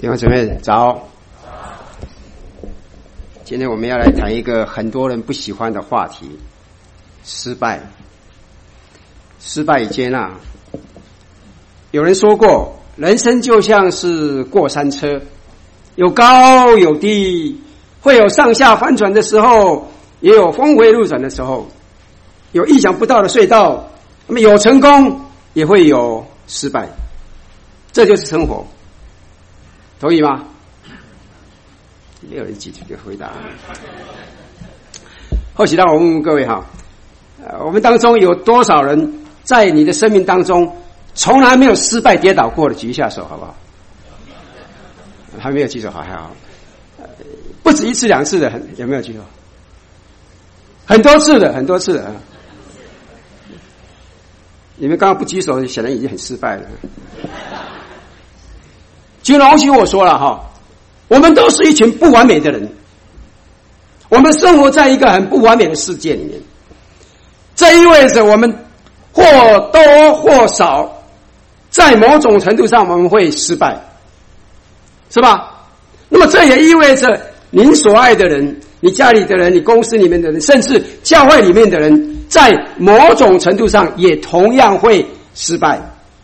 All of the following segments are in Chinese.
弟兄姊妹早。今天我们要来谈一个很多人不喜欢的话题：失败。失败与接纳。有人说过，人生就像是过山车，有高有低，会有上下翻转的时候，也有峰回路转的时候，有意想不到的隧道，那么有成功，也会有失败。这就是生活，同意吗？没有人记住就回答。或许让我问问各位哈，我们当中有多少人在你的生命当中从来没有失败跌倒过的？举一下手好不好？还没有举手，好还好。不止一次两次的，有没有举手？很多次的，很多次的。你们刚刚不举手，显然已经很失败了。请容许我说了哈，我们都是一群不完美的人，我们生活在一个很不完美的世界里面，这意味着我们或多或少在某种程度上我们会失败，是吧？那么这也意味着您所爱的人，你家里的人，你公司里面的人，甚至教会里面的人，在某种程度上也同样会失败。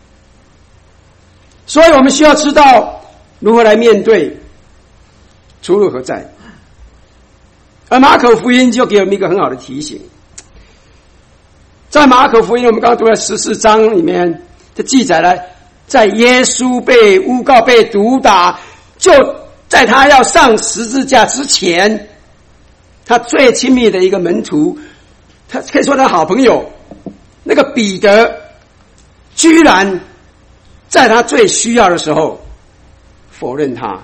所以我们需要知道如何来面对，出路何在。而马可福音就给我们一个很好的提醒。在马可福音我们刚刚读了14章里面就记载了，在耶稣被诬告被毒打，就在他要上十字架之前，他最亲密的一个门徒，他可以说他的好朋友那个彼得，居然在他最需要的时候否认他。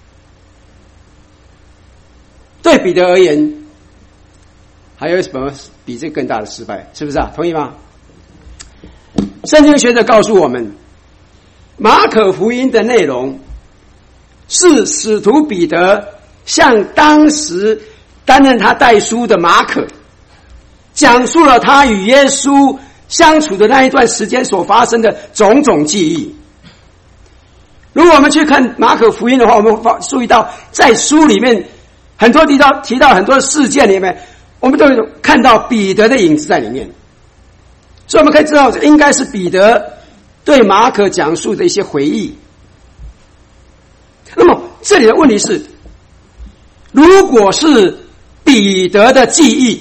对彼得而言，还有什么比这更大的失败？是不是啊？同意吗？圣经学者告诉我们，马可福音的内容是使徒彼得向当时担任他代书的马可讲述了他与耶稣相处的那一段时间所发生的种种记忆。如果我们去看马可福音的话，我们会注意到在书里面很多提到很多事件里面，我们都有看到彼得的影子在里面。所以我们可以知道，这应该是彼得对马可讲述的一些回忆。那么这里的问题是，如果是彼得的记忆，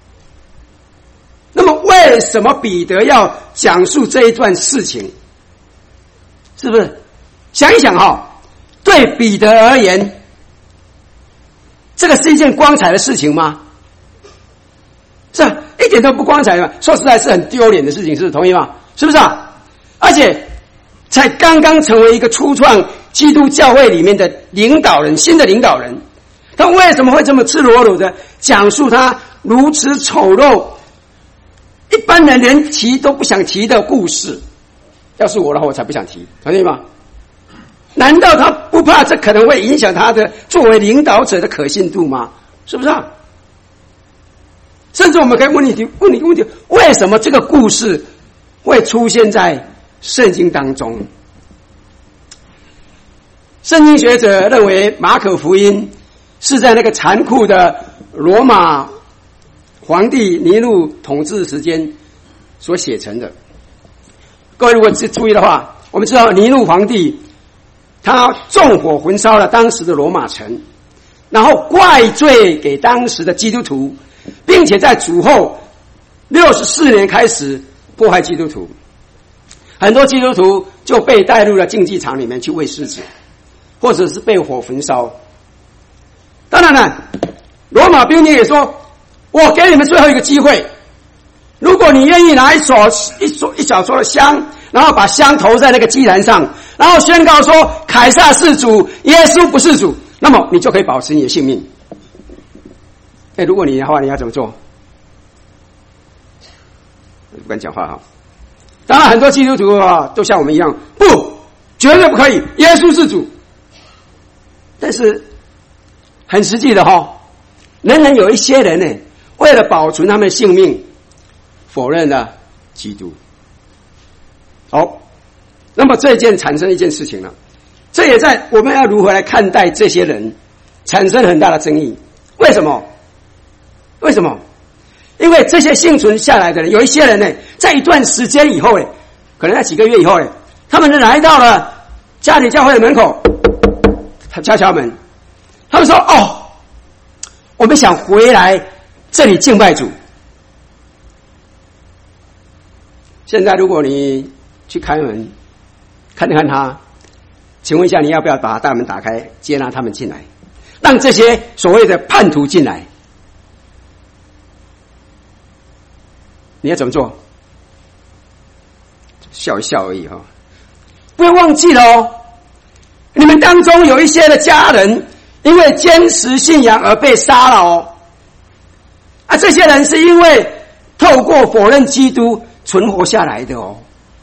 那么为什么彼得要讲述这一段事情？是不是？想一想哈，对彼得而言，这个是一件光彩的事情吗？是啊，一点都不光彩嘛。说实在是很丢脸的事情，是不是？同意吗？是不是啊？而且才刚刚成为一个初创基督教会里面的领导人，新的领导人，他为什么会这么赤裸裸的讲述他如此丑陋，一般人连提都不想提的故事？要是我的话，我才不想提，同意吗？难道他不怕这可能会影响他的作为领导者的可信度吗？是不是啊？甚至我们可以问你问题，为什么这个故事会出现在圣经当中？圣经学者认为马可福音是在那个残酷的罗马皇帝尼禄统治时间所写成的。各位如果注意的话，我们知道尼禄皇帝他纵火焚烧了当时的罗马城，然后怪罪给当时的基督徒，并且在主后64年开始迫害基督徒。很多基督徒就被带入了竞技场里面去喂狮子，或者是被火焚烧。当然了，罗马兵丁也说，我给你们最后一个机会，如果你愿意拿一小撮的香，然后把香投在那个祭坛上，然后宣告说凯撒是主，耶稣不是主，那么你就可以保持你的性命。如果你的话，你要怎么做？不敢讲话哈。当然很多基督徒啊都像我们一样，不，绝对不可以，耶稣是主。但是很实际的哈，仍然有一些人呢，为了保存他们的性命，否认了基督。好，那么这件产生一件事情了， 这也在我们要如何来看待这些人产生很大的争议。为什么？为什么？因为这些幸存下来的人，有一些人呢，在一段时间以后呢，可能在几个月以后呢，他们来到了家里教会的门口，他敲敲门，他们说：“哦，我们想回来这里敬拜主。”现在如果你去开门，看他，请问一下，你要不要把大门打开，接纳他们进来，让这些所谓的叛徒进来？你要怎么做？笑一笑而已哈，不要忘记了哦，你们当中有一些的家人因为坚持信仰而被杀了哦，这些人是因为透过否认基督存活下来的哦。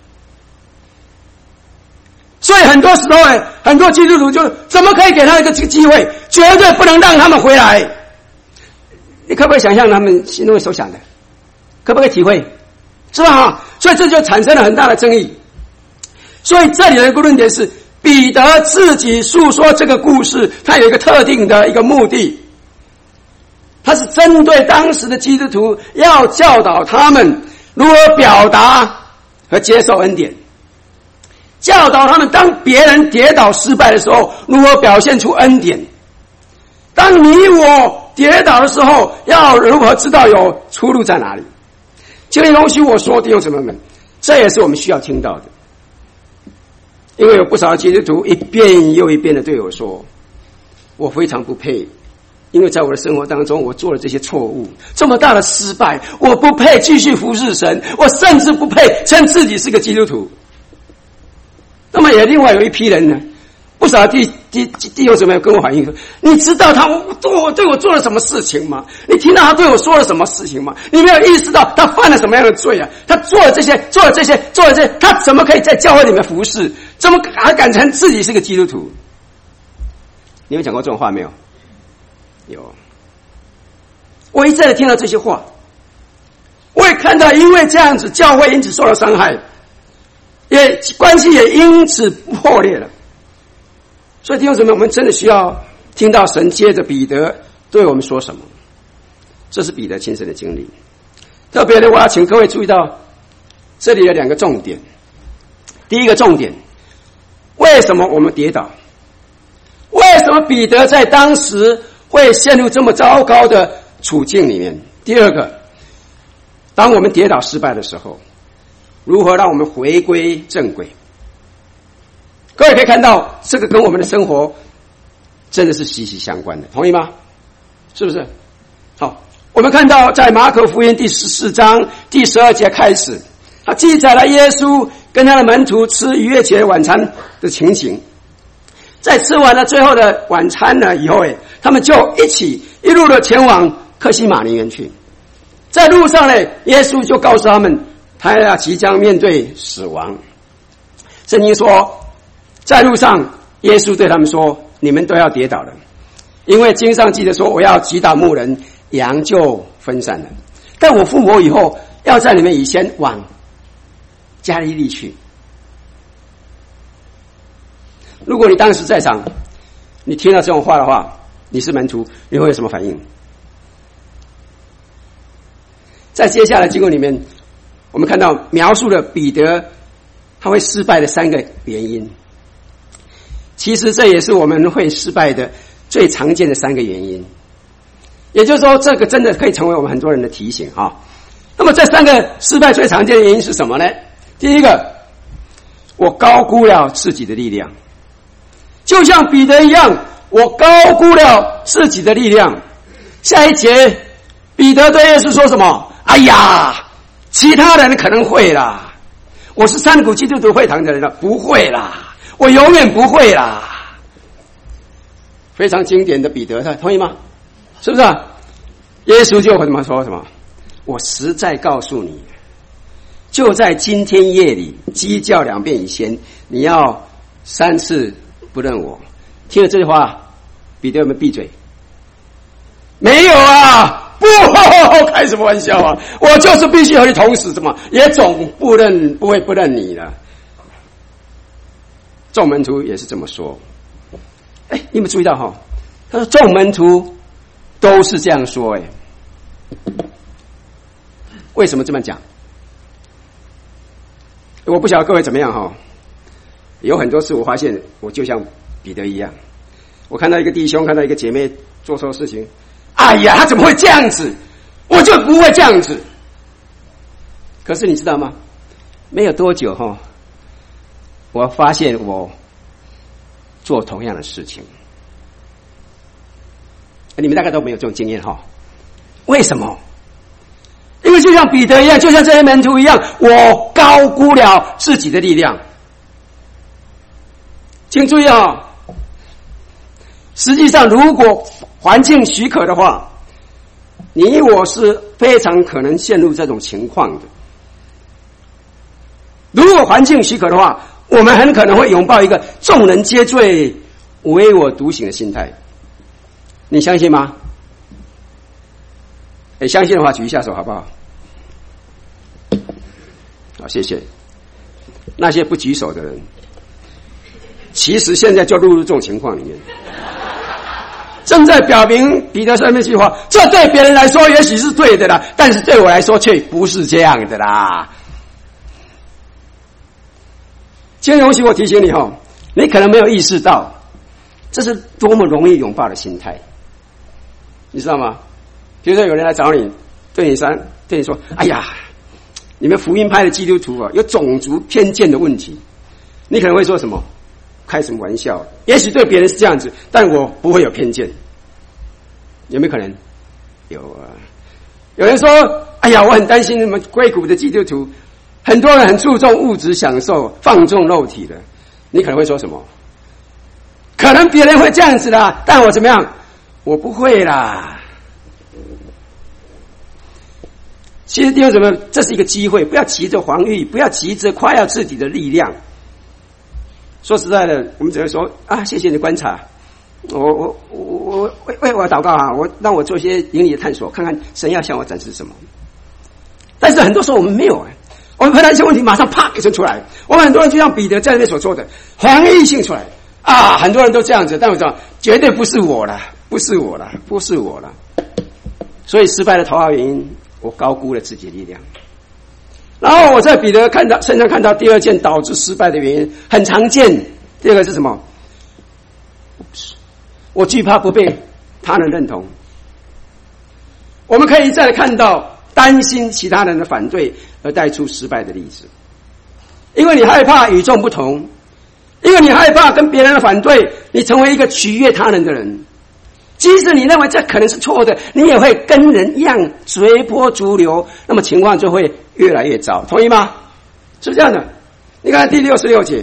所以很多时候呢，很多基督徒就怎么可以给他一个机会，绝对不能让他们回来。你可不可以想象他们心中所想的？可不可以体会？是吧？所以这就产生了很大的争议。所以这里的一个论点是，彼得自己述说这个故事，他有一个特定的一个目的，他是针对当时的基督徒，要教导他们如何表达和接受恩典，教导他们当别人跌倒失败的时候，如何表现出恩典，当你我跌倒的时候，要如何知道有出路在哪里。请你容许我说，弟兄姊妹们，这也是我们需要听到的。因为有不少的基督徒一遍又一遍的对我说，我非常不配，因为在我的生活当中我做了这些错误，这么大的失败，我不配继续服侍神，我甚至不配称自己是个基督徒。那么也另外有一批人呢，不少弟兄姊妹跟我反映说，你知道他对我做了什么事情吗？你听到他对我说了什么事情吗？你没有意识到他犯了什么样的罪啊？他做了这些，他怎么可以在教会里面服侍？怎么还敢称自己是个基督徒？你有讲过这种话没有？有。我一再的听到这些话，我也看到因为这样子教会因此受到伤害，也关系也因此破裂了。所以弟兄姊妹，我们真的需要听到神接着彼得对我们说什么。这是彼得亲身的经历。特别的，我要请各位注意到这里的两个重点。第一个重点，为什么我们跌倒？为什么彼得在当时会陷入这么糟糕的处境里面？第二个，当我们跌倒失败的时候，如何让我们回归正轨？各位可以看到，这个跟我们的生活真的是息息相关的，同意吗？是不是？好，我们看到在马可福音第14章第12节开始，他记载了耶稣跟他的门徒吃逾越节晚餐的情形。在吃完了最后的晚餐呢以后，他们就一路的前往客西马尼园去。在路上呢，耶稣就告诉他们，他要即将面对死亡。圣经说，在路上耶稣对他们说，你们都要跌倒了，因为经上记得说，我要击打牧人，羊就分散了。但我复活以后，要在你们以前往加利利去。如果你当时在场，你听到这种话的话，你是门徒，你会有什么反应？在接下来经文里面，我们看到描述了彼得他会失败的3个原因。其实这也是我们会失败的最常见的3个原因。也就是说，这个真的可以成为我们很多人的提醒啊。那么这3个失败最常见的原因是什么呢？第一个，我高估了自己的力量。就像彼得一样，我高估了自己的力量。下一节，彼得对耶稣说什么？哎呀，其他人可能会啦，我是山谷基督徒会堂的人了，不会啦，我永远不会啦。非常经典的彼得，同意吗？是不是？耶稣就怎么说什么？我实在告诉你，就在今天夜里鸡叫2遍以前，你要3次不认我。听了这句话，彼得有没有闭嘴？没有啊，不，开什么玩笑啊！我就是必须和你同死，怎么也总不会不认你了。众门徒也是这么说。 你有没有注意到哈？他说众门徒都是这样说，为什么这么讲？我不晓得各位怎么样哈。有很多次我发现我就像彼得一样，我看到一个弟兄，看到一个姐妹做错事情，哎呀，他怎么会这样子？我就不会这样子。可是你知道吗？没有多久哈，我发现我做同样的事情。你们大概都没有这种经验哈？为什么？因为就像彼得一样，就像这些门徒一样，我高估了自己的力量。请注意啊，实际上如果环境许可的话，你我是非常可能陷入这种情况的。如果环境许可的话，我们很可能会拥抱一个众人皆醉唯我独醒的心态。你相信吗？相信的话举一下手好不好？好，谢谢。那些不举手的人，其实现在就落入这种情况里面，正在表明彼得说那句话，这对别人来说也许是对的啦，但是对我来说却不是这样的啦。请容许我提醒你哈，你可能没有意识到，这是多么容易拥抱的心态，你知道吗？比如说有人来找你，对你说，哎呀，你们福音派的基督徒啊，有种族偏见的问题，你可能会说什么？开什么玩笑？也许对别人是这样子，但我不会有偏见，有没有可能？有啊。有人说，哎呀，我很担心你们硅谷的基督徒，很多人很注重物质享受，放纵肉体的，你可能会说什么？可能别人会这样子啦，但我怎么样？我不会啦。其实弟兄姊妹，这是一个机会，不要急着防御，不要急着夸耀自己的力量。说实在的，我们只会说啊，谢谢你的观察，我为我祷告啊，让我做一些灵里的探索，看看神要向我展示什么。但是很多时候我们没有，我们碰到一些问题，马上啪一声出来。我们很多人就像彼得在那边所说的，防御性出来啊，很多人都这样子，但我知道绝对不是我了，不是我了，不是我了。所以失败的头号原因，我高估了自己的力量。然后我在彼得身上看到第二件导致失败的原因，很常见。第二个是什么？我惧怕不被他人认同。我们可以再看到担心其他人的反对而带出失败的例子。因为你害怕与众不同，因为你害怕跟别人的反对，你成为一个取悦他人的人。即使你认为这可能是错的，你也会跟人一样随波逐流，那么情况就会越来越糟，同意吗？是不是这样的？你看第66节，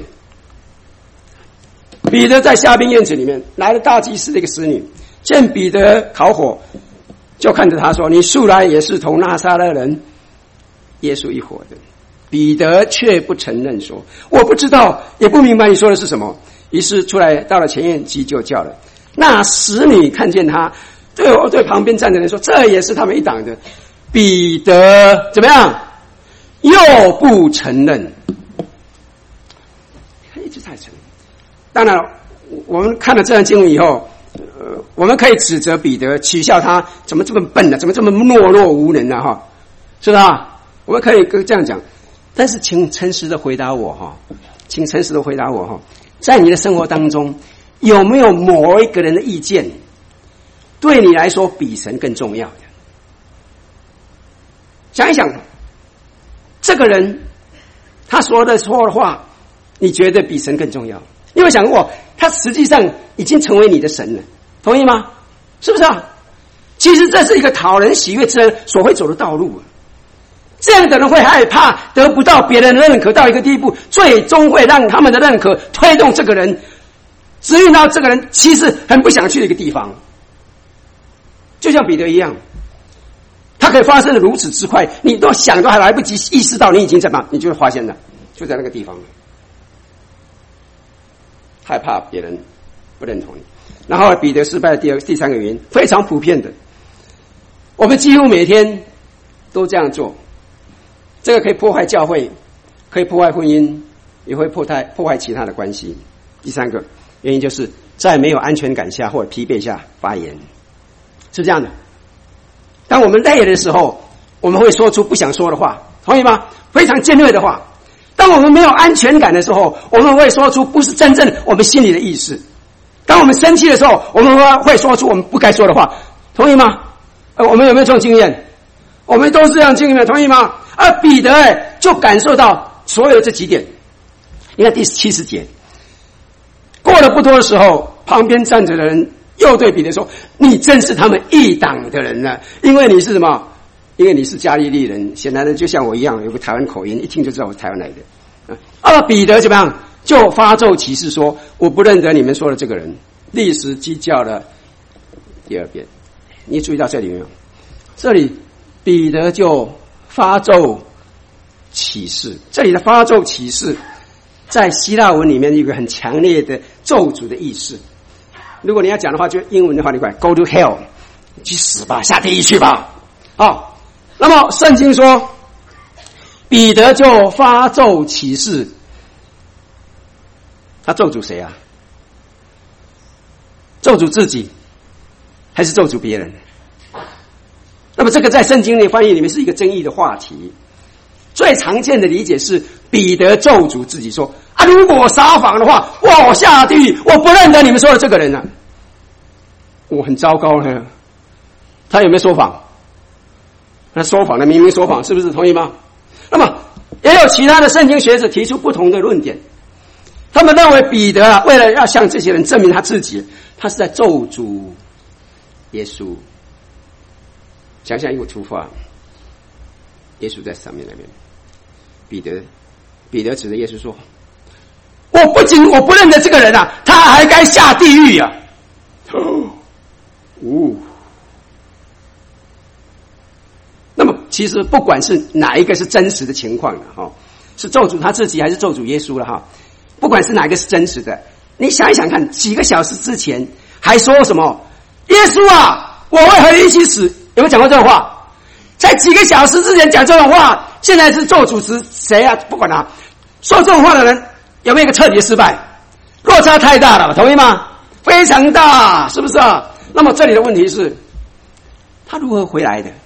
彼得在下宾院子里面来了大祭司的一个使女，见彼得烤火，就看着他说：“你素来也是同拿撒勒人耶稣一伙的。”彼得却不承认，说：“我不知道，也不明白你说的是什么。”于是出来到了前院，急就叫了。那使女看见他，对旁边站的人说：“这也是他们一党的。”彼得怎么样？又不承认，一直在承认。当然，我们看了这段经文以后，我们可以指责彼得，取笑他怎么这么笨呢、怎么这么懦弱无能呢、哈，是吧？我们可以这样讲，但是请诚实的回答我哈，请诚实的回答我哈，在你的生活当中，有没有某一个人的意见对你来说比神更重要的？想一想，这个人他说的错的话，你觉得比神更重要？你有想过，他实际上已经成为你的神了，同意吗？是不是啊？其实这是一个讨人喜悦之人所会走的道路。这样的人会害怕得不到别人的认可到一个地步，最终会让他们的认可推动这个人，指引到这个人其实很不想去的一个地方。就像彼得一样，他可以发生的如此之快，你都想都还来不及意识到你已经在哪，你就会发现了，就在那个地方了。害怕别人不认同你。然后彼得失败的第三个原因，非常普遍的，我们几乎每天都这样做。这个可以破坏教会，可以破坏婚姻，也会破坏其他的关系。第三个原因就是在没有安全感下或者疲惫下发言，是这样的。当我们累了的时候，我们会说出不想说的话，同意吗？非常尖锐的话。当我们没有安全感的时候，我们会说出不是真正我们心里的意思。当我们生气的时候，我们会说出我们不该说的话，同意吗？我们有没有这种经验？我们都是这样经验，同意吗？而彼得就感受到所有这几点。你看第70节，过了不多的时候，旁边站着的人又对彼得说：“你真是他们一党的人了，因为你是什么？因为你是加利利人，显然的就像我一样有个台湾口音，一听就知道我是台湾来的。”彼得怎么样？就发咒起誓说：“我不认得你们说的这个人。”立时鸡叫了第二遍。你注意到这里没有？这里彼得就发咒起誓。这里的发咒起誓，在希腊文里面有一个很强烈的咒诅的意思。如果你要讲的话，就英文的话，你快 go to hell， 去死吧，下地狱去吧。好，那么圣经说，彼得就发咒起誓，他咒诅谁啊？咒诅自己，还是咒诅别人？那么这个在圣经的翻译里面是一个争议的话题。最常见的理解是彼得咒诅自己说：“啊，如果我撒谎的话，我下地狱，我不认得你们说的这个人了。”我很糟糕呢。他有没有说谎？他说谎的，明明说谎，是不是？同意吗？那么也有其他的圣经学者提出不同的论点。他们认为彼得为了要向这些人证明他自己，他是在咒诅耶稣。想象一个图画，耶稣在上面那边，彼得指着耶稣说：“我不认得这个人啊，他还该下地狱啊！”那么其实不管是哪一个是真实的情况的是咒诅他自己还是咒诅耶稣了不管是哪一个是真实的，你想一想看，几个小时之前还说什么耶稣啊，我会和你一起死，有没有讲过这种话？在几个小时之前讲这种话，现在是咒诅谁啊？不管他，说这种话的人有没有一个彻底的失败？落差太大了，同意吗？非常大，是不是啊？那么这里的问题是，他如何回来的？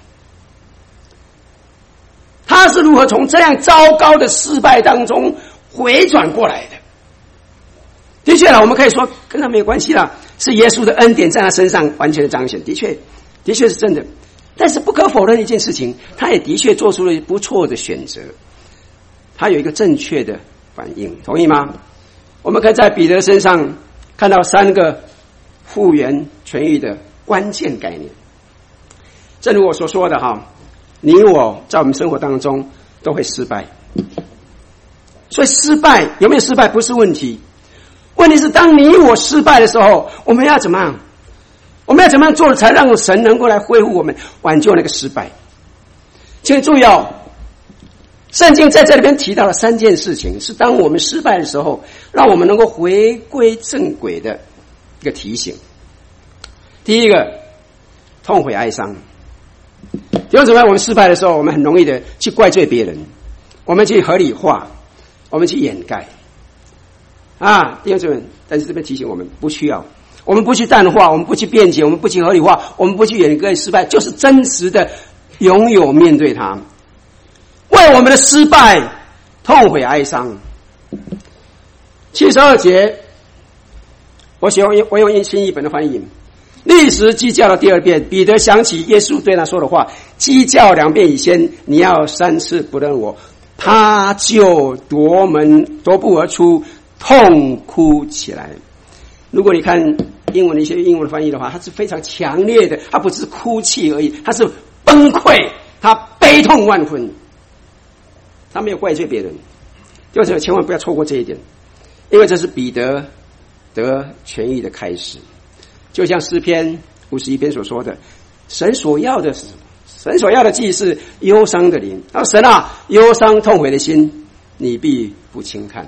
他是如何从这样糟糕的失败当中回转过来的？的确了，我们可以说跟他没有关系了，是耶稣的恩典在他身上完全的彰显，的确是真的。但是不可否认一件事情，他也的确做出了不错的选择，他有一个正确的反应，同意吗？我们可以在彼得身上看到3个复原痊愈的关键概念。正如我所说的你我在我们生活当中都会失败，所以失败有没有失败不是问题，问题是当你我失败的时候，我们要怎么样？我们要怎么样做才让神能够来恢复我们，挽救那个失败？请注意圣经在这里边提到了3件事情，是当我们失败的时候，让我们能够回归正轨的一个提醒。第一个，痛悔哀伤。弟兄姊妹，我们失败的时候，我们很容易的去怪罪别人，我们去合理化，我们去掩盖弟兄姊妹，但是这边提醒我们不需要，我们不去淡化，我们不去辩解，我们不去合理化，我们不去掩盖失败，就是真实的拥有面对它，为我们的失败痛悔哀伤。72节，我用新译本的翻译，立时鸡叫了第2遍，彼得想起耶稣对他说的话，鸡叫2遍以先，你要3次不认我，他就夺步而出，痛哭起来。如果你看英文的一些英文翻译的话，它是非常强烈的，它不是哭泣而已，它是崩溃，他悲痛万分，他没有怪罪别人。就是千万不要错过这一点，因为这是彼得得痊愈的开始。就像诗篇51篇所说的，神所要的是什么？神所要的既是忧伤的灵，神啊，忧伤痛悔的心你必不轻看。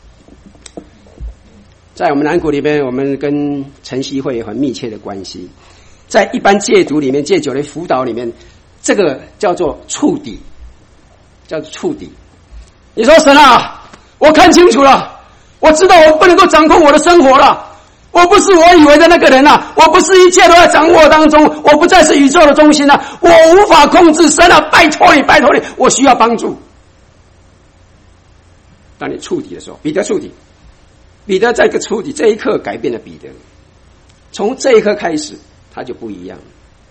在我们南谷里边，我们跟晨曦会有很密切的关系。在一般戒毒里面，戒酒的辅导里面，这个叫做触底，叫做触底。你说神啊，我看清楚了，我知道我不能够掌控我的生活了，我我不是我以为的那个人啊，我不是一切都在掌握当中，我不再是宇宙的中心啊，我无法控制。神啊，拜托你，拜托你，我需要帮助。当你触底的时候，彼得触底，彼得在一个触底，这一刻改变了彼得。从这一刻开始，他就不一样。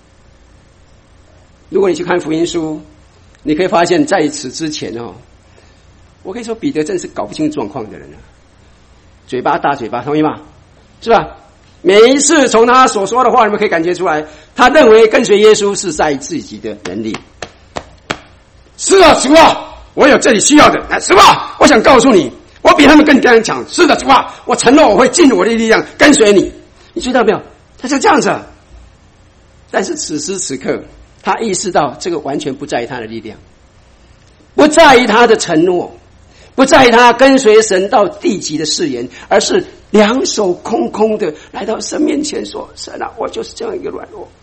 如果你去看福音书，你可以发现在此之前我可以说彼得真是搞不清状况的人啊，嘴巴大嘴巴，同意吗？是吧？每一次从他所说的话，你们可以感觉出来，他认为跟随耶稣是在自己的能力。是啊，主啊，我有这里需要的，是吧？我想告诉你，我比他们更强。是的，主啊，我承诺我会尽我的力量跟随你。你知道没有？他就这样子。但是此时此刻，他意识到这个完全不在于他的力量，不在于他的承诺，不在于他跟随神到地极的誓言，而是两手空空的来到神面前说：神啊，我就是这样一个软弱，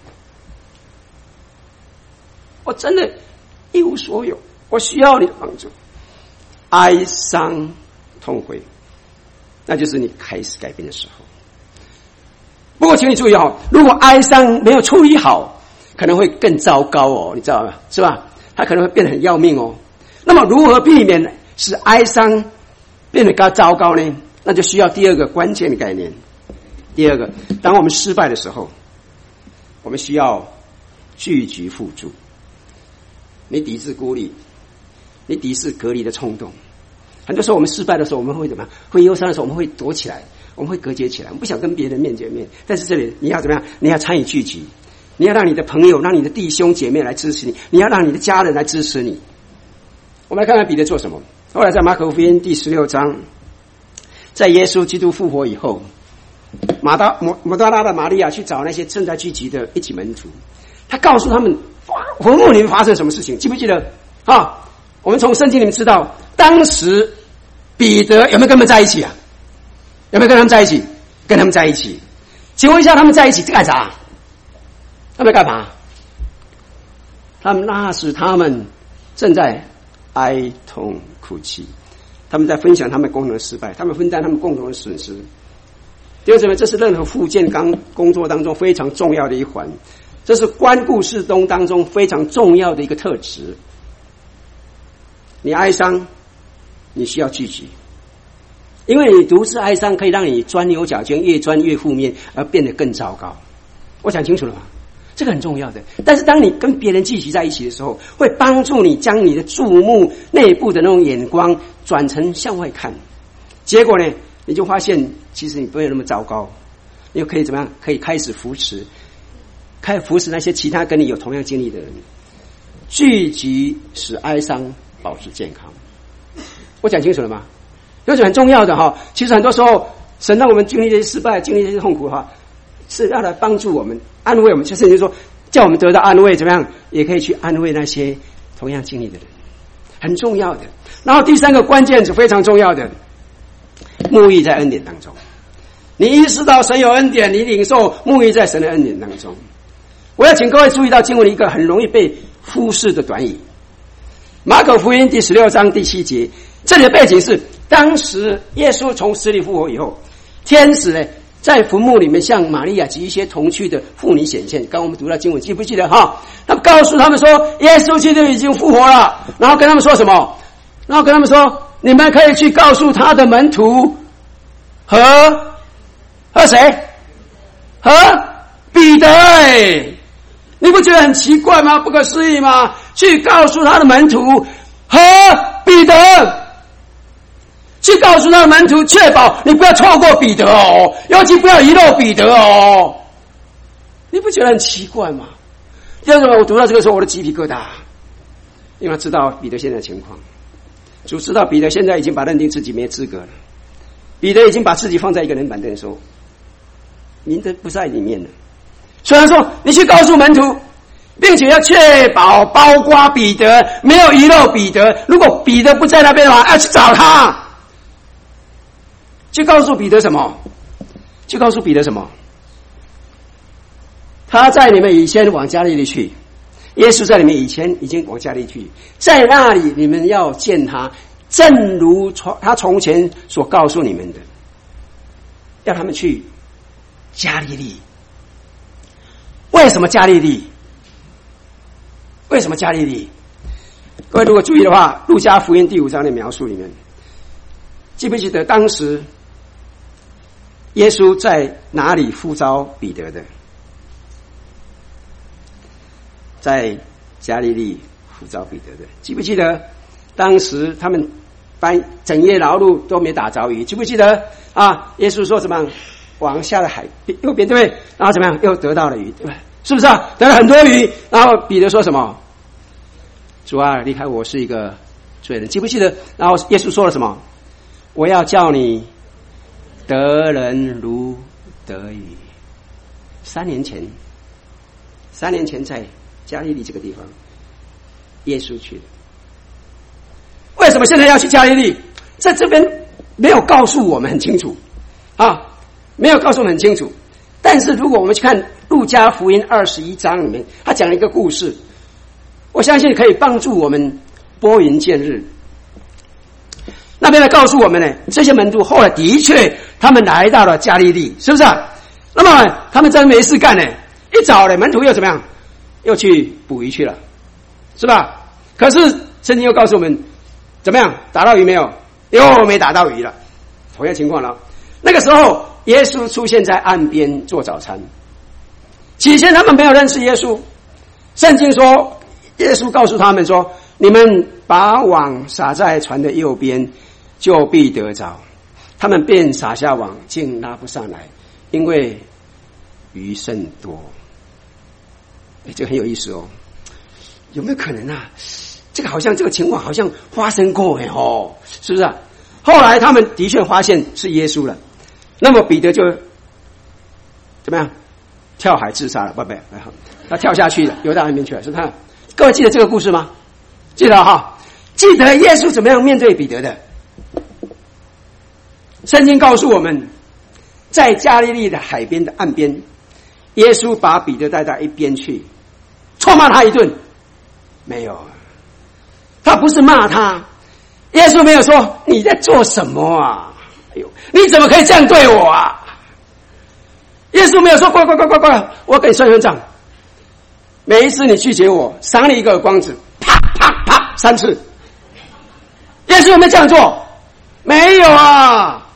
我真的一无所有，我需要你的帮助。哀伤痛悔，那就是你开始改变的时候。不过请你注意如果哀伤没有处理好，可能会更糟糕你知道吗？是吧？它可能会变得很要命那么如何避免使哀伤变得更糟糕呢？那就需要第二个关键的概念。第二个，当我们失败的时候，我们需要拒绝付诸。你抵制孤立，你抵制隔离的冲动。很多时候我们失败的时候，我们会怎么样？会忧伤的时候，我们会躲起来，我们会隔绝起来，我们不想跟别人面对面。但是这里你要怎么样？你要参与聚集，你要让你的朋友、让你的弟兄姐妹来支持你，你要让你的家人来支持你。我们来看看彼得做什么。后来在马可福音第16章，在耶稣基督复活以后，抹大拉的玛利亚去找那些正在聚集的一起门徒，他告诉他们坟墓里面发生什么事情，记不记得我们从圣经里面知道，当时彼得有没有跟他们在一起啊？有没有跟他们在一起？跟他们在一起。请问一下，他们在一起干啥？他们干嘛？那时他们正在哀痛哭泣，他们在分享他们共同的失败，他们分担他们共同的损失。弟兄姊妹，这是任何复健工作当中非常重要的一环，这是关顾事工当中非常重要的一个特质。你哀伤，你需要聚集，因为你独自哀伤可以让你钻牛角尖，越钻越负面，而变得更糟糕。我讲清楚了吗？这个很重要的。但是当你跟别人聚集在一起的时候，会帮助你将你的注目内部的那种眼光转成向外看，结果呢，你就发现其实你不会那么糟糕，你又可以怎么样？可以开始扶持那些其他跟你有同样经历的人。聚集使哀伤保持健康。我讲清楚了吗？这是很重要的其实很多时候神让我们经历这些失败，经历这些痛苦是要来帮助我们，安慰我们，甚至说叫我们得到安慰，怎么样也可以去安慰那些同样经历的人，很重要的。然后第三个关键是非常重要的，沐浴在恩典当中。你意识到神有恩典，你领受沐浴在神的恩典当中。我要请各位注意到经文一个很容易被忽视的短语，马可福音第16章第7节，这里的背景是当时耶稣从死里复活以后，天使呢在坟墓里面向玛利亚及一些同去的妇女显现。刚刚我们读到经文，记不记得他告诉他们说耶稣基督已经复活了，然后跟他们说什么？然后跟他们说，你们可以去告诉他的门徒和谁？和彼得。你不觉得很奇怪吗？不可思议吗？去告诉他的门徒和彼得，去告诉他的门徒，确保你不要错过彼得尤其不要遗漏彼得你不觉得很奇怪吗？第二个，我读到这个时候我的鸡皮疙瘩，因为他知道彼得现在的情况，主知道彼得现在已经把认定自己没资格了，彼得已经把自己放在一个人板凳的时候，您的不在里面了。虽然说你去告诉门徒，并且要确保包括彼得，没有遗漏彼得，如果彼得不在那边的话，要去找他，去告诉彼得什么？去告诉彼得什么？他在你们以前往加利利去，耶稣在你们以前已经往加利利去，在那里你们要见他，正如他从前所告诉你们的，要他们去加利利。为什么加利利？为什么加利利？各位如果注意的话，路加福音第5章的描述里面，记不记得当时耶稣在哪里呼召彼得的？在加利利呼召彼得的。记不记得当时他们整夜劳碌都没打着鱼？记不记得啊？耶稣说什么？往下的海右边，对不对？然后怎么样？又得到了鱼，对不对？是不是啊？得了很多鱼。然后彼得说什么？主啊，离开我是一个罪人。记不记得？然后耶稣说了什么？我要叫你得人如得鱼。3年前在加利利这个地方，耶稣去了。为什么现在要去加利利？在这边没有告诉我们很清楚啊，没有告诉我们很清楚。但是如果我们去看路加福音21章里面，他讲了一个故事，我相信可以帮助我们拨云见日。那边来告诉我们呢，这些门徒后来的确他们来到了加利利，是不是啊？那么他们真没事干呢，一早呢门徒又怎么样？又去捕鱼去了，是吧？可是圣经又告诉我们怎么样？打到鱼没有？又没打到鱼了。同样情况了。那个时候耶稣出现在岸边做早餐。起先他们没有认识耶稣，圣经说耶稣告诉他们说，你们把网撒在船的右边，就必得着。他们便撒下网，竟拉不上来，因为鱼甚多。这个很有意思哦。有没有可能啊？这个好像这个情况好像发生过哦，是不是啊？后来他们的确发现是耶稣了，那么彼得就怎么样？跳海自杀了，不，他跳下去了，游到海里面去了，是他。各位记得这个故事吗？记得哈，记得耶稣怎么样面对彼得的？圣经告诉我们，在加利利的海边的岸边，耶稣把彼得带到一边去，臭骂他一顿。没有，他不是骂他，耶稣没有说你在做什么啊？哎呦，你怎么可以这样对我啊？耶稣没有说过来，我给你算账。每一次你拒绝我，赏你一个耳光子，啪啪啪3次。耶稣有没有这样做？没有啊。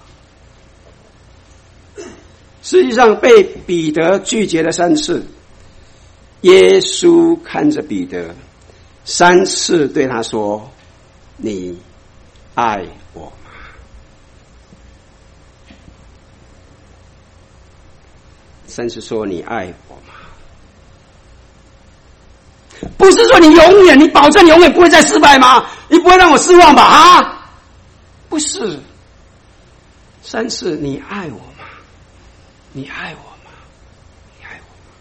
实际上被彼得拒绝了3次，耶稣看着彼得3次对他说：“你爱我吗？”3次说：“你爱我吗？”不是说你保证永远不会再失败吗？你不会让我失望吧？啊，不是。3次，你爱我吗？你爱我吗？你爱我吗？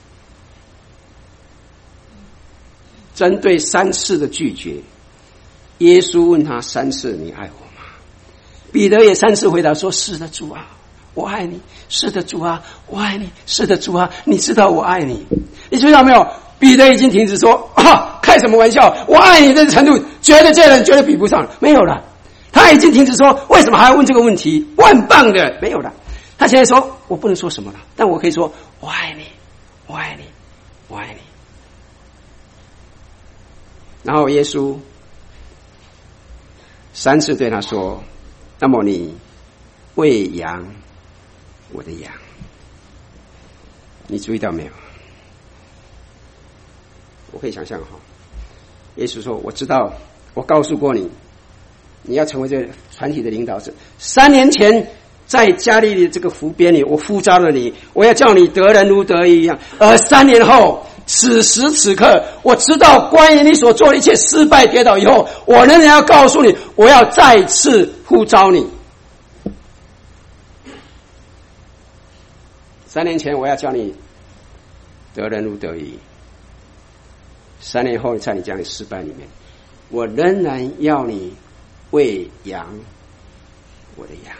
针对3次的拒绝，耶稣问他3次：“你爱我吗？”彼得也3次回答说：“是的，主啊，我爱你。是的，主啊，我爱你。是的，主啊，你知道我爱你。”你注意到没有？彼得已经停止说开什么玩笑，我爱你的程度觉得这人绝对比不上，没有了。他已经停止说为什么还要问这个问题，我很棒的，没有了。他现在说我不能说什么了，但我可以说我爱你，我爱你，我爱你。然后耶稣3次对他说：“那么你喂养我的羊。”你注意到没有？我可以想象哈，耶稣说：“我知道，我告诉过你，你要成为这个团体的领导者。3年前在加利利这个湖边里，我呼召了你，我要叫你得人如得鱼一样。而3年后，此时此刻，我知道关于你所做的一切失败跌倒以后，我仍然要告诉你，我要再次呼召你。3年前我要叫你得人如得鱼。3年后，在你这样的失败里面，我仍然要你喂养我的羊。”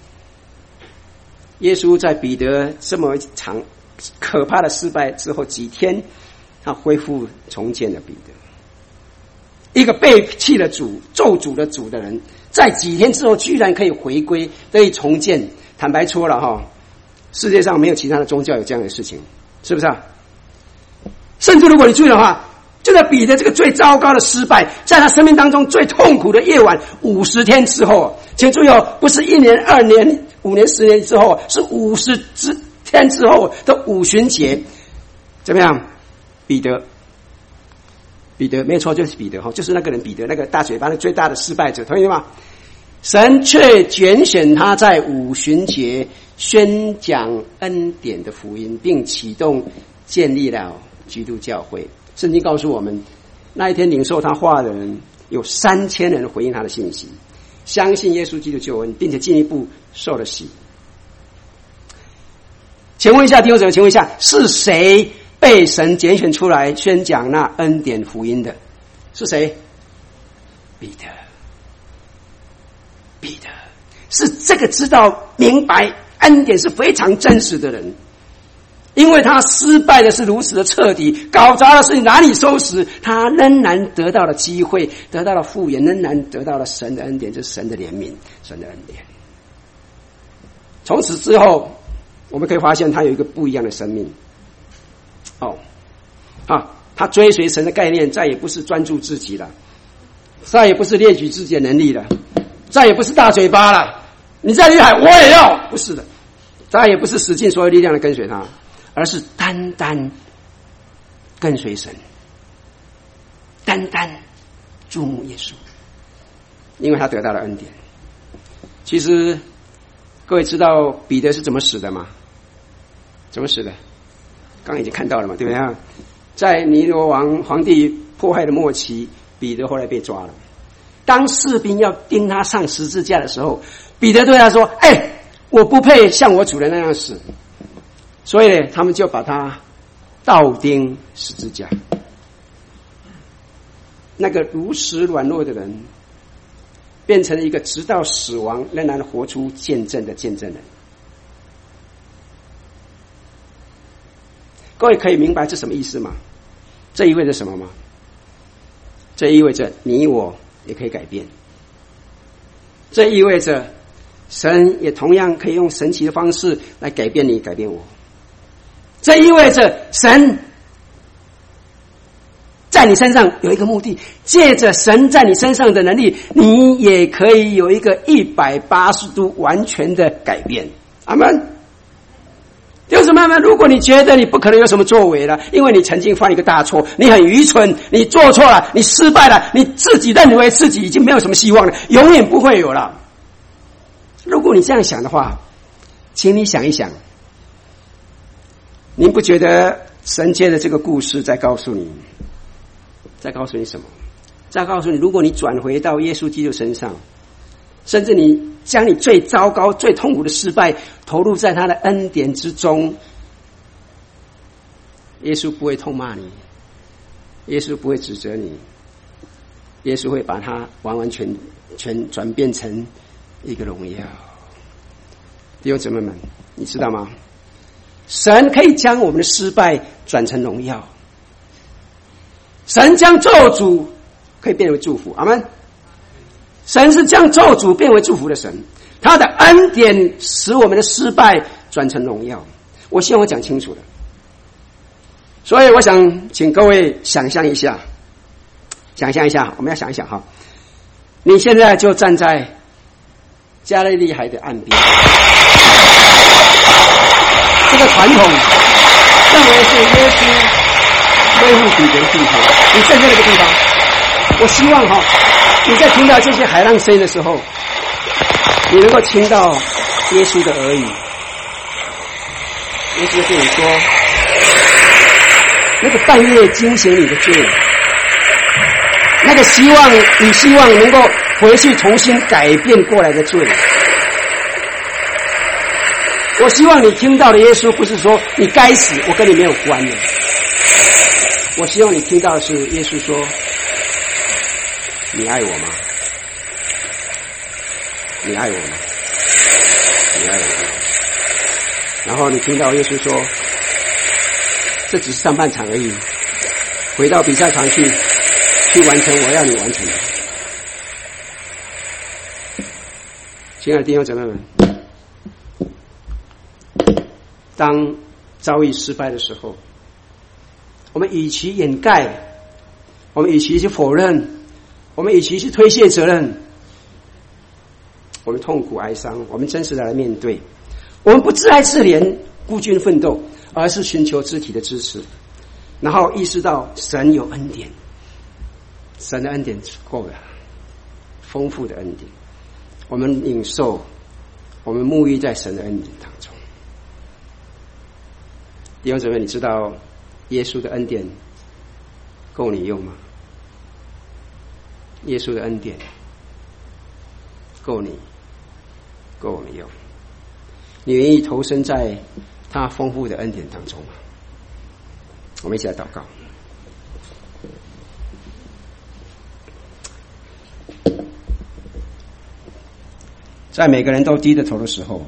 耶稣在彼得这么长可怕的失败之后几天，他恢复重建了彼得。一个背弃了主、咒诅了主的人，在几天之后居然可以回归，得以重建。坦白说了哈， 世界上没有其他的宗教有这样的事情，是不是啊？甚至如果你注意的话，就在彼得这个最糟糕的失败，在他生命当中最痛苦的夜晚50天之后，请注意哦，不是1年、2年、5年、10年之后，是50天之后的五旬节，怎么样？彼得没错，就是彼得，就是那个人彼得，那个大嘴巴的最大的失败者，同意吗？神却拣选他在五旬节宣讲恩典的福音，并启动建立了基督教会。圣经告诉我们，那一天领受他话的人有3000人回应他的信息，相信耶稣基督救恩，并且进一步受了洗。请问一下弟兄姊妹，请问一下，是谁被神拣选出来宣讲那恩典福音的？是谁？彼得是这个知道明白恩典是非常真实的人，因为他失败的是如此的彻底，搞砸的是难以收拾，他仍然得到了机会，得到了复原，仍然得到了神的恩典，就是神的怜悯，神的恩典。从此之后，我们可以发现他有一个不一样的生命。他追随神的概念再也不是专注自己了，再也不是列举自己的能力了，再也不是大嘴巴了，你再厉害我也要，不是的，再也不是使尽所有力量的跟随他，而是单单跟随神，单单注目耶稣，因为他得到了恩典。其实各位知道彼得是怎么死的吗？怎么死的？刚刚已经看到了嘛，对不对？在尼罗皇帝迫害的末期，彼得后来被抓了。当士兵要钉他上十字架的时候，彼得对他说：我不配像我主人那样死。所以呢，他们就把他倒钉十字架。那个如实软弱的人，变成了一个直到死亡仍然活出见证的见证人。各位可以明白这什么意思吗？这意味着什么吗？这意味着你我也可以改变。这意味着神也同样可以用神奇的方式来改变你，改变我。这意味着神在你身上有一个目的，借着神在你身上的能力，你也可以有一个180度完全的改变。阿们。弟兄姊妹们，如果你觉得你不可能有什么作为了，因为你曾经犯一个大错，你很愚蠢，你做错了，你失败了，你自己认为自己已经没有什么希望了，永远不会有了。如果你这样想的话，请你想一想，您不觉得神借的这个故事在告诉你什么？在告诉你，如果你转回到耶稣基督身上，甚至你将你最糟糕、最痛苦的失败投入在他的恩典之中，耶稣不会痛骂你，耶稣不会指责你，耶稣会把它完完全全转变成一个荣耀。弟兄姊妹们，你知道吗？神可以将我们的失败转成荣耀，神将咒诅可以变为祝福。阿们。神是将咒诅变为祝福的神，他的恩典使我们的失败转成荣耀。我希望我讲清楚了。所以我想请各位想象一下，我们要想一想哈，你现在就站在加利利海的岸边，这个传统认为是耶稣恢复彼得的地方，你站在那个地方，我希望你在听到这些海浪声音的时候，你能够听到耶稣的耳语。耶稣对你说，那个半夜惊醒你的罪，那个你希望能够回去重新改变过来的罪，我希望你听到的耶稣不是说你该死，我跟你没有关的。我希望你听到的是耶稣说，你爱我吗？你爱我吗？你爱我吗？然後你聽到耶穌說，這只是上半場而已，回到比賽場去完成我要你完成的。親愛的弟兄姊妹們， 当遭遇失败的时候，我们与其掩盖，我们与其去否认，我们与其去推卸责任，我们痛苦哀伤，我们真实的来面对。我们不自哀自怜孤军奋斗，而是寻求肢体的支持，然后意识到神有恩典，神的恩典够了，丰富的恩典，我们领受，我们沐浴在神的恩典当中。弟兄姊妹，你知道耶稣的恩典够你用吗？耶稣的恩典够你用？你愿意投身在他丰富的恩典当中吗？我们一起来祷告。在每个人都低着头的时候，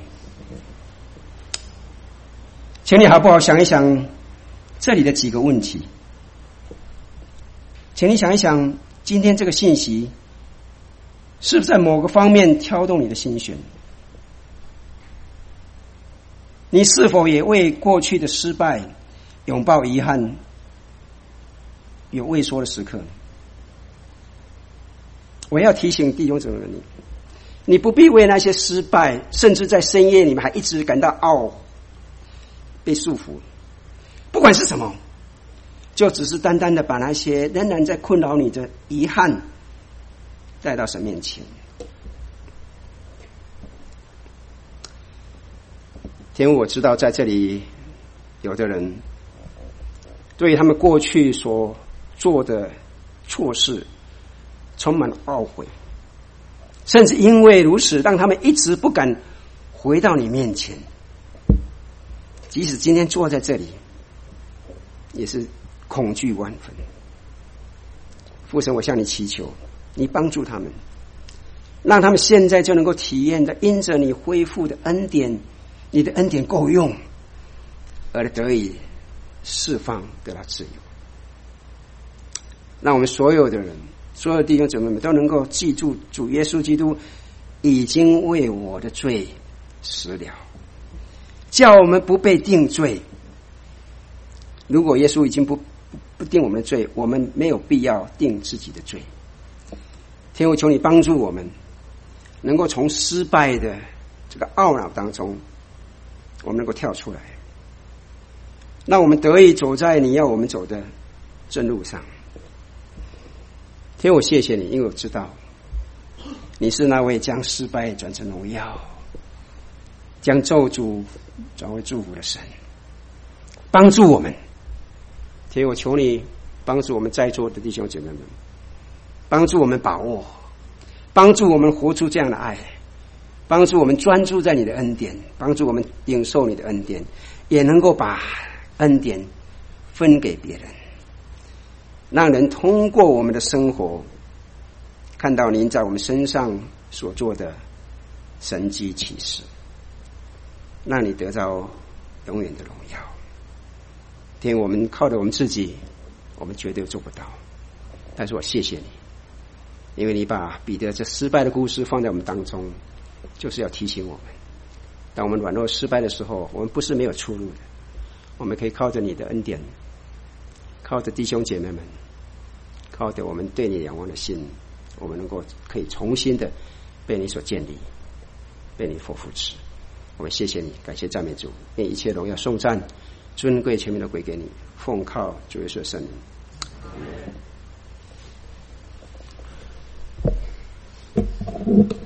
请你好不好想一想这里的几个问题。请你想一想，今天这个信息是不是在某个方面挑动你的心弦？你是否也为过去的失败拥抱遗憾，有畏缩的时刻？我要提醒弟兄姊妹们，你不必为那些失败，甚至在深夜你们还一直感到懊悔，被束缚，不管是什么，就只是单单的把那些仍然在困扰你的遗憾带到神面前。天父，我知道在这里有的人对于他们过去所做的错事充满懊悔，甚至因为如此让他们一直不敢回到你面前，即使今天坐在这里也是恐惧万分。父神，我向你祈求，你帮助他们，让他们现在就能够体验的因着你恢复的恩典，你的恩典够用，而得以释放，得到自由。让我们所有的人，所有弟兄姊妹们都能够记住，主耶稣基督已经为我的罪死了，叫我们不被定罪。如果耶稣已经不定我们的罪，我们没有必要定自己的罪。天父，求你帮助我们，能够从失败的这个懊恼当中，我们能够跳出来，让我们得以走在你要我们走的正路上。天父，谢谢你，因为我知道你是那位将失败转成荣耀，将咒诅转为祝福的神。帮助我们，天父，我求你帮助我们在座的弟兄姐妹们，帮助我们把握，帮助我们活出这样的爱，帮助我们专注在你的恩典，帮助我们领受你的恩典，也能够把恩典分给别人，让人通过我们的生活看到您在我们身上所做的神迹奇事，让你得到永远的荣耀。天，我们靠着我们自己，我们绝对做不到，但是我谢谢你，因为你把彼得这失败的故事放在我们当中，就是要提醒我们，当我们软弱失败的时候，我们不是没有出路的，我们可以靠着你的恩典，靠着弟兄姐妹们，靠着我们对你仰望的心，我们可以重新的被你所建立，被你所扶持。我们谢谢你，感谢赞美主，愿一切荣耀颂赞尊贵全面的归给你，奉靠主耶稣的圣名。